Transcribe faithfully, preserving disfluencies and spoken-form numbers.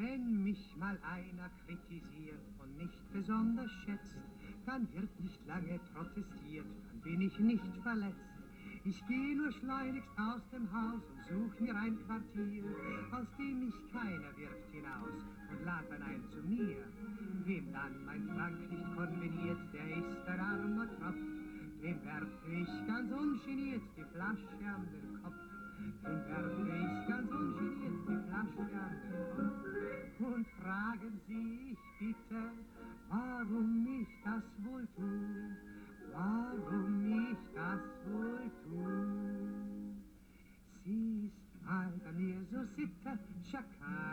Wenn mich mal einer kritisiert und nicht besonders schätzt, dann wird nicht lange protestiert, dann bin ich nicht verletzt. Ich gehe nur schleunigst aus dem Haus und such mir ein Quartier, aus dem mich keiner wirft hinaus und lad dann ein zu mir. Wem dann mein Frank nicht konveniert, der ist ein armer Tropf, dem werfe ich ganz ungeniert die Flasche an den Kopf. Dem werfe ich ganz ungeniert die Flasche an den Kopf. Und fragen Sie, ich bitte, warum ich das wohl tu, warum ich das wohl tu. Sie ist mal bei mir so Sitte, Schakal.